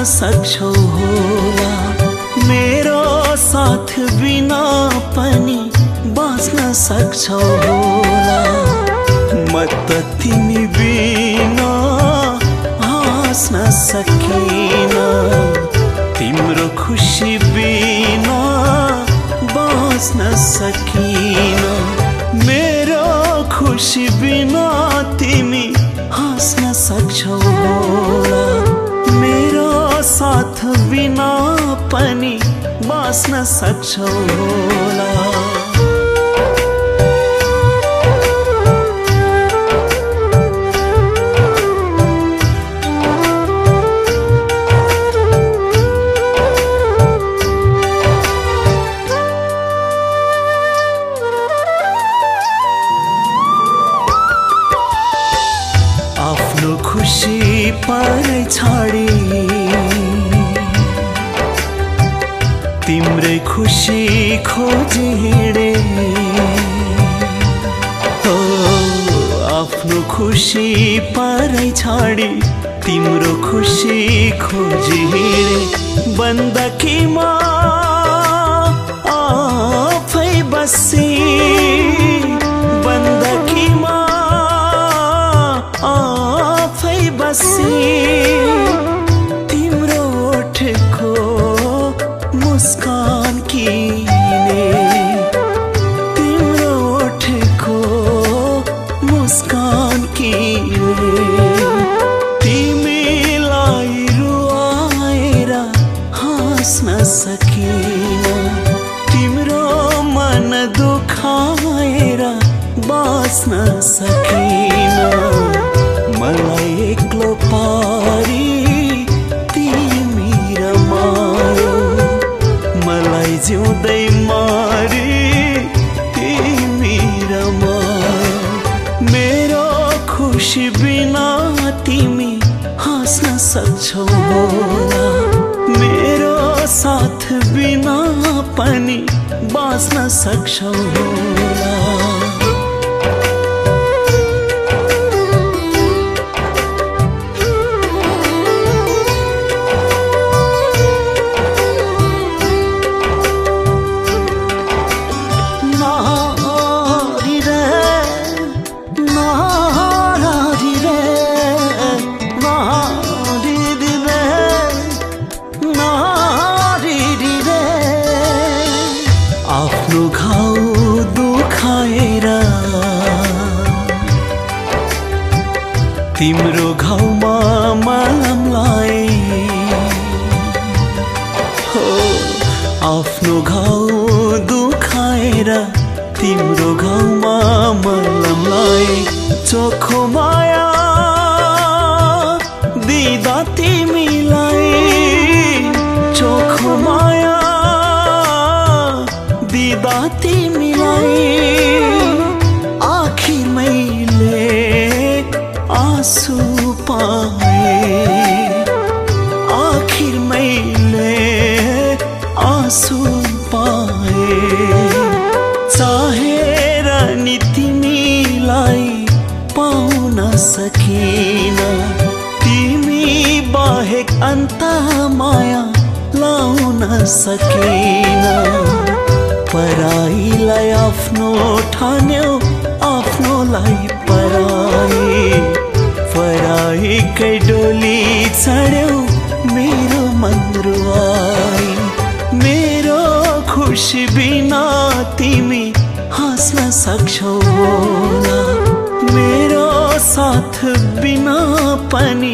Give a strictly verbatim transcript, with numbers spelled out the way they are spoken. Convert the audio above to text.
सक्छौ होला, मेरो साथ बिना पनि बाँच्न सक्छौ होला। म त तिमी बिना हाँस्न सकिन, तिम्रो खुशी बिना बाँच्न सकिन। मेरो खुशी बिना तिमी हाँस्न सक्छौ होला, मेरो साथ बिना पनि बाँच्न सक्छौ होला। आफ्नो खुशी परै छाडी तिम्रै खुशी खोजी हिँडे, हो आफ्नो खुशी परै छाडी तिम्रो खुशी खोजी हिँडे। बन्दकीमा आफै बसी, बन्दकीमा आफै बसी तिम्रो ओठको मुस्कान किने, तिम्रो ओठको मुस्कान किने। तिमीलाई रुवाएर हाँस्न सकिन, तिम्रो मन दुखाएर बाँच्न सकिन। मलाई एक्लो पारी तिमी रमायो, मलाई जिउँदै मारी तिमी रमायो। मेरो खुशी बिना तिमी हाँस्न सक्छौ होला, मेरो साथ बिना पनि बाँच्न सक्छौ होला। आफ्नो घाउ दुखाएर तिम्रो घाउमा मलम लाए, हो आफ्नो घाउ दुखाएर तिम्रो घाउमा मलम लाए। चोखो माया दिँदा तिमीलाई, चोखो माया दिँदा तिमीलाई आखिर मैले आँसु पाए, आखिर मैले आँसु पाए। चाहेर नि तिमीलाई पाउन सकिन, तिमी बाहेक अन्त माया लाउन सकिन। पराईलाई आफ्नो ठान्यौ, आफ्नोलाई पराई, पराईकै डोली चढ्यौ मेरो मन रुवाई। मेरो खुशी बिना तिमी हाँस्न सक्छौ होला, मेरो साथ बिना पनि